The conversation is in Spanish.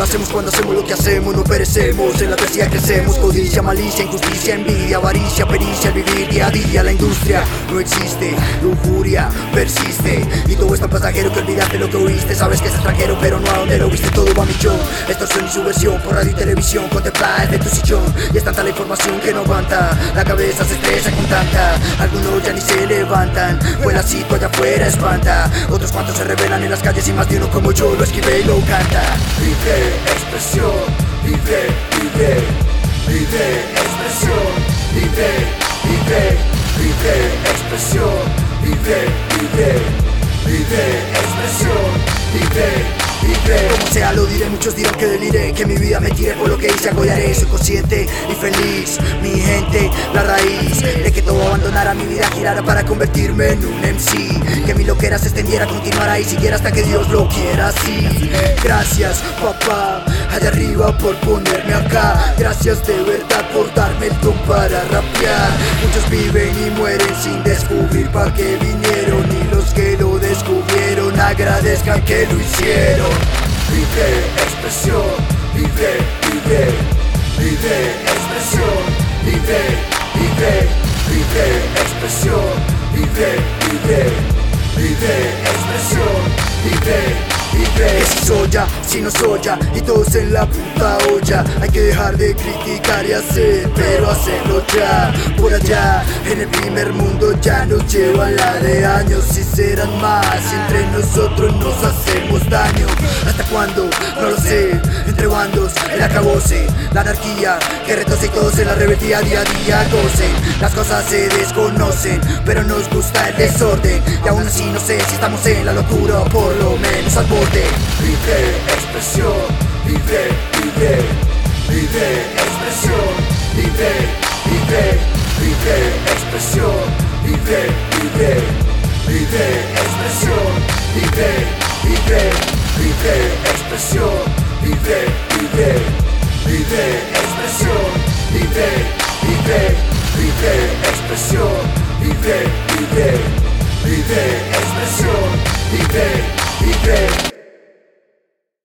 lo hacemos cuando hacemos lo que hacemos. No perecemos, en la adversidad crecemos. Codicia, malicia, injusticia, envidia, avaricia, pericia, al vivir día a día. La industria no existe, lujuria persiste, y todo es tan pasajero que olvidaste lo que oíste. Sabes que es extranjero pero no a donde lo viste. Todo va a millón, extorsión y subversión por radio y televisión. Contempla desde tu sillón y es tanta la información que no aguanta. La cabeza se estresa con tanta, algunos ya ni se levantan, pues la situación allá afuera espanta. Otros cuantos se revelan en las calles y más de uno como yo lo escribe y lo canta. Vive expresión, vive, vive, vive expresión, vive, vive, vive expresión, vive, vive, vive expresión, vive. Como sea lo diré, muchos dirán que deliré, que mi vida me tire por lo que hice, algo haré. Soy consciente y feliz, mi gente, la raíz de que todo abandonara mi vida, girara para convertirme en un MC. Que mi loquera se extendiera, continuara y siguiera hasta que Dios lo quiera así. Gracias papá, allá arriba por ponerme acá. Gracias de verdad por darme el don para rapear. Muchos viven y mueren sin descubrir pa' qué vinieron, y los que lo descubrieron agradezcan que lo hicieron. Vive expresión, vive, vive, vive expresión, vive, vive, vive expresión, vive, vive, vive expresión, vive. Que si soya, si no soya, y todos en la puta olla. Hay que dejar de criticar y hacer, pero hacerlo ya. Por allá, en el primer mundo ya nos llevan la de años, y serán más, y entre nosotros nos hacemos daño. ¿Hasta cuándo? No lo sé. Entre bandos, el acabose, la anarquía que retose y todos en la rebeldía día a día gocen. Las cosas se desconocen, pero nos gusta el desorden, y aún así no sé si estamos en la locura o por lo menos al borde. Vive expresión, vive, vive, vive expresión, vive, vive, vive expresión, vive, vive, vive expresión, vive, vive, vive expresión, vive, vive, vive expresión, vive, vive, vive expresión, vive, vive, vive expresión, vive, vive.